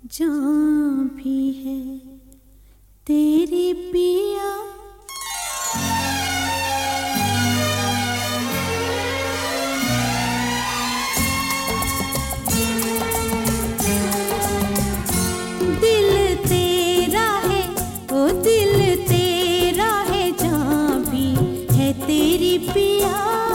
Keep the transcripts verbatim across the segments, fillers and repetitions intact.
जहाँ भी है तेरी पिया, दिल तेरा है ओ दिल तेरा है, जहाँ भी है तेरी पिया,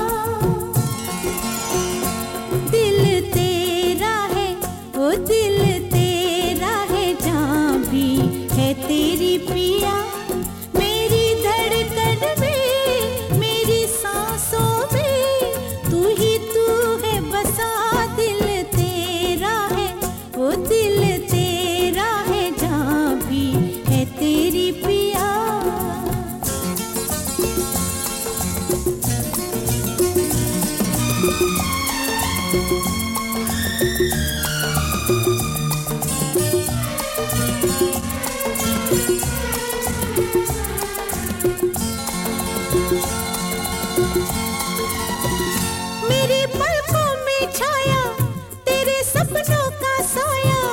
दिल तेरा है ओ दिल तेरा है, जहाँ भी है तेरी पिया, मेरी धड़कन में मेरी सांसों में तू ही तू है बसा, दिल तेरा है ओ दिल तेरा है, जहाँ भी है तेरी पिया। मेरी पलकों में छाया तेरे सपनों का साया,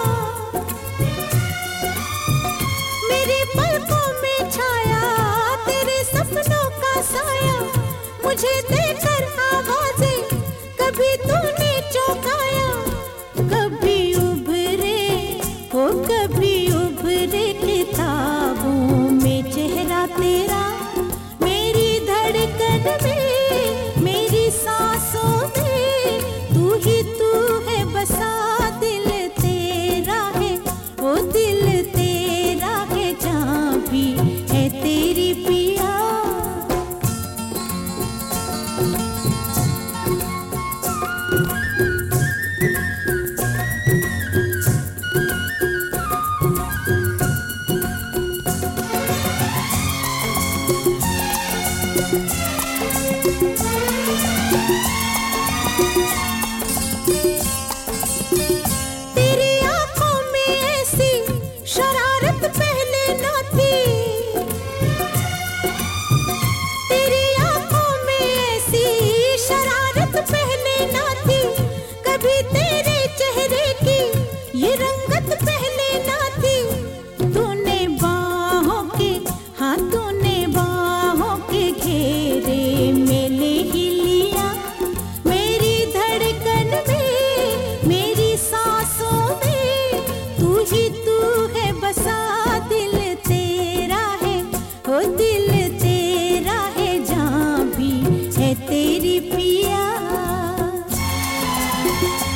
मेरी पलकों में छाया तेरे सपनों का साया, मुझे देकर आवाज़ें कभी तूने चौंकाया, कभी उभरे हो कभी उभरे किताबों में चेहरा तेरा, मेरी धड़कन में मेरी सांसों में तू ही तू है बसा, दिल तेरा है ओ दिल तेरा है, जहाँ भी है तेरी पिया। तेरी आंखों में ऐसी शरारत पहले ना थी, तेरी आंखों में ऐसी शरारत पहले ना थी, कभी तेरे चेहरे की ये रंगत पहले ना थी, तूने बाहों के हाँ तूने बाहों के घेरे में ले ही लिया, मेरी धड़कन में मेरी सांसों में तू ही तू है बसा, दिल तेरा है ओ दिल तेरा है, जहाँ भी है तेरी पिया।